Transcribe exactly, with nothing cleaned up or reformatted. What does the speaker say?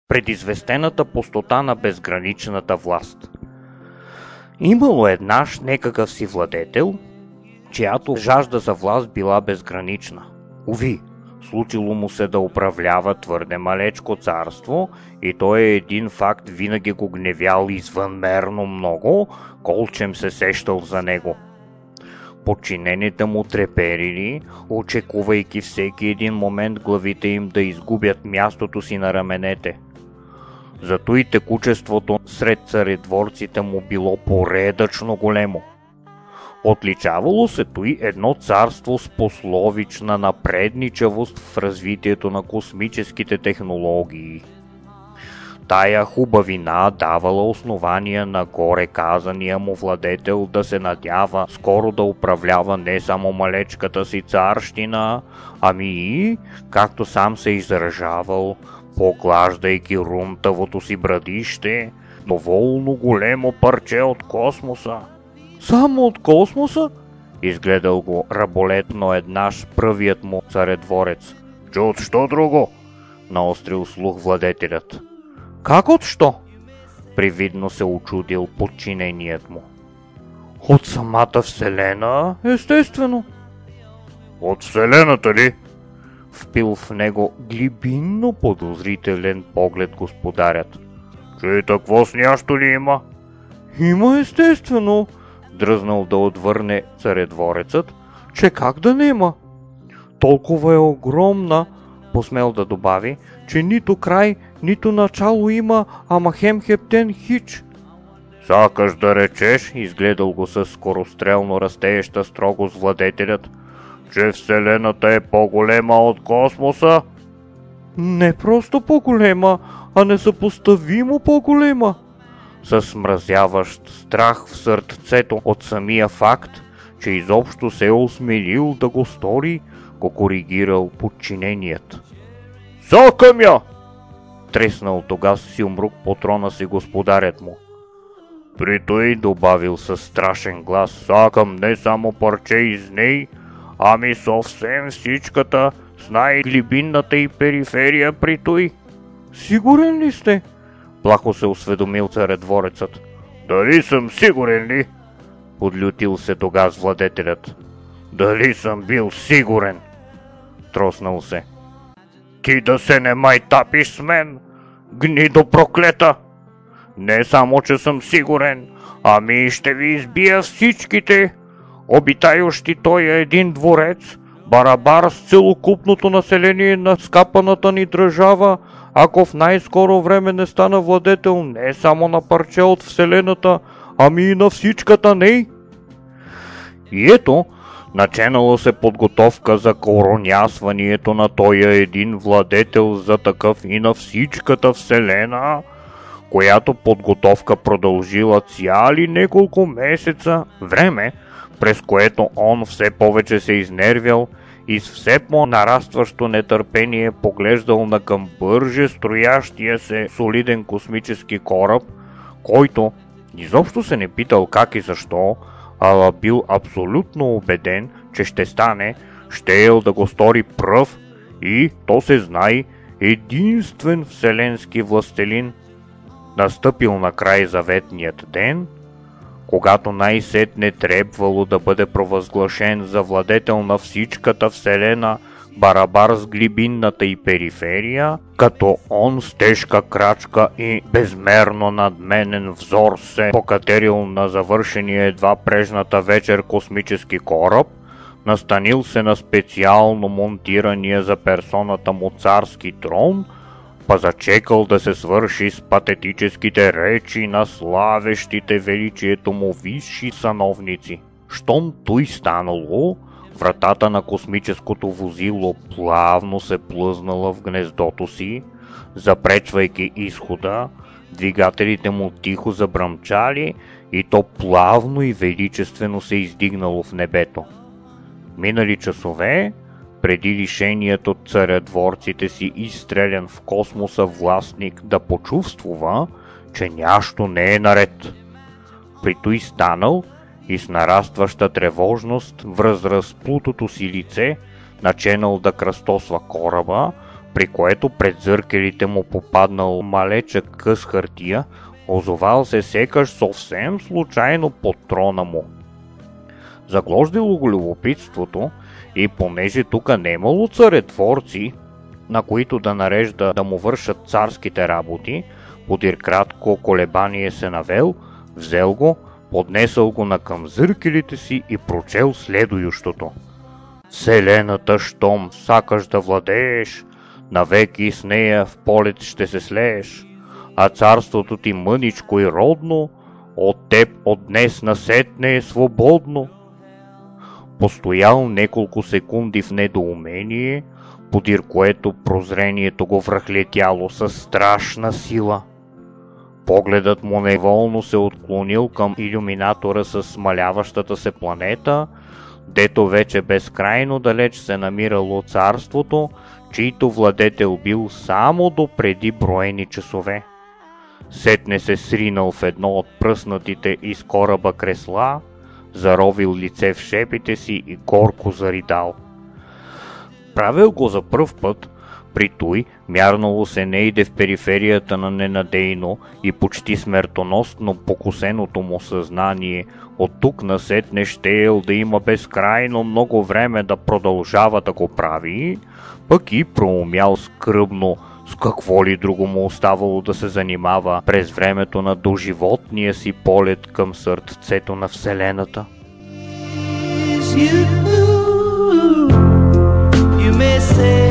Предизвестената пустота на безграничната власт. Имало еднаш некакъв си владетел, чиято жажда за власт била безгранична. Уви, случило му се да управлява твърде малечко царство и той е един факт винаги го гневял извънмерно много, колчем се сещал за него. Подчинените му треперили, очекувайки всеки един момент главите им да изгубят мястото си на раменете. Зато и текучеството сред царедворците му било поредъчно големо. Отличавало се той едно царство с пословична напредничавост в развитието на космическите технологии. Тая хубавина давала основания на горе казания му владетел да се надява скоро да управлява не само малечката си царщина, ами и, както сам се изражавал, поглаждайки румтавото си брадище, доволно големо парче от космоса. Само от космоса? Изгледал го раболетно еднаш пръвият му царедворец. Че от що друго? Наострил слух владетелят. Как от що? Привидно се учудил подчиненият му. От самата Вселена, естествено. От Вселената ли? Впил в него глибинно подозрителен поглед господарят. Че такво снящо ли има? Има, естествено. Дръзнал да отвърне царедворецът, че как да нема? Толкова е огромна, посмел да добави, че нито край, нито начало има, ама хем хептен хич. Сакаш да речеш, изгледал го със скорострелно растееща строгост владетелят, че Вселената е по-голема от космоса? Не просто по-голема, а несъпоставимо по-голема. С мразяващ страх в сърцето от самия факт, че изобщо се е осмелил да го стори, го коригирал подчиненият. Сакам я! Треснал тогас си умрук по трона си господарят му. При той добавил със страшен глас, сакам не само парче из ней, ами съвсем всичката с най-глибинната и периферия при той. Сигурен ли сте? Плахо се осведомил царедворецът. Дали съм сигурен ли? Подлютил се тогаз владетелят. Дали съм бил сигурен? Троснал се. Ти да се не майтапиш с мен, гнидо проклета! Не само, че съм сигурен, ами ще ви избия всичките, обитающи той е един дворец, барабар с целокупното население на скапаната ни държава, ако в най-скоро време не стана владетел не само на парче от Вселената, ами и на всичката ней. И ето, начинала се подготовка за коронясването на тоя един владетел за такъв и на всичката Вселена, която подготовка продължила цяли няколко месеца, време, през което он все повече се изнервял и с все по-нарастващо нетърпение поглеждал на към бърже строящия се солиден космически кораб, който изобщо се не питал как и защо, ала бил абсолютно убеден, че ще стане, щеел да го стори пръв и, то се знае, единствен вселенски властелин. Настъпил накрай заветният ден, когато най-сетне трябвало да бъде провъзглашен за владетел на всичката Вселена, барабар с глибинната и периферия, като он с тежка крачка и безмерно надменен взор се покатерил на завършения едва прежната вечер космически кораб, настанил се на специално монтирания за персоната му царски трон, па зачекал да се свърши с патетическите речи на славещите величието му висши сановници. Щом той станало, вратата на космическото возило плавно се плъзнала в гнездото си, запречвайки изхода, двигателите му тихо забръмчали и то плавно и величествено се издигнало в небето. Минали часове, преди лишението царедворците си изстрелян в космоса властник да почувствува, че нящо не е наред. При той станал и с нарастваща тревожност в разразплутото си лице наченал да кръстосва кораба, при което пред зъркелите му попаднал малечък къс хартия, озовал се секаш съвсем случайно под трона му. Заглождило го любопитството и понеже тука немало царетворци, на които да нарежда да му вършат царските работи, подир кратко колебание се навел, взел го, поднесъл го на към зъркелите си и прочел следующото. Вселената, щом сакаш да владееш, навеки с нея в полет ще се слееш, а царството ти мъничко и родно, от теб от днес насетне е свободно. Постоял неколко секунди в недоумение, подир което прозрението го връхлетяло със страшна сила. Погледът му неволно се отклонил към илюминатора с смаляващата се планета, дето вече безкрайно далеч се намирало царството, чийто владетел бил само до преди броени часове. Сетне се сринал в едно от пръснатите из кораба кресла, заровил лице в шепите си и горко заридал. Правил го за пръв път, при той мярнало се не иде в периферията на ненадейно и почти смертоносно покосеното му съзнание, от тук насетне щеел да има безкрайно много време да продължава да го прави, пък и проумял скръбно с какво ли друго му оставало да се занимава през времето на доживотния си полет към сърцето на Вселената. You may say